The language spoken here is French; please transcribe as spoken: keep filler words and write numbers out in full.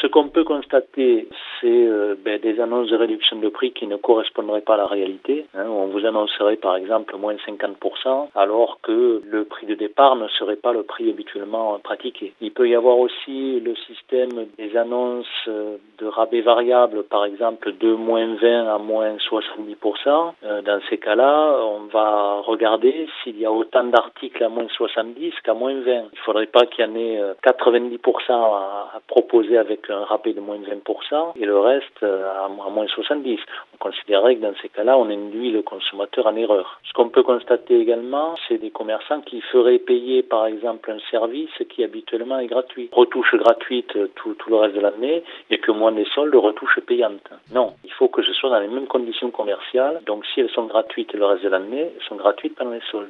Ce qu'on peut constater, c'est euh, ben, des annonces de réduction de prix qui ne correspondraient pas à la réalité. Hein. On vous annoncerait par exemple moins cinquante pour cent alors que le prix de départ ne serait pas le prix habituellement pratiqué. Il peut y avoir aussi le système des annonces de rabais variables, par exemple de moins vingt à moins soixante-dix pour cent. Euh, dans ces cas-là, on va regarder s'il y a autant d'articles à moins soixante-dix qu'à moins vingt. Il ne faudrait pas qu'il y en ait quatre-vingt-dix pour cent à, à proposer avec un rabais de moins vingt pour cent et le reste à, à moins soixante-dix. On considérerait que dans ces cas-là, on induit le consommateur en erreur. Ce qu'on peut constater également, c'est des commerçants qui feraient payer par exemple un service qui habituellement est gratuit. Retouche gratuite tout, tout le reste de l'année et que moins des soldes, retouche payante. Non, il faut que ce soit dans les mêmes conditions commerciales. Donc si elles sont gratuites le reste de l'année, elles sont gratuites pendant les soldes.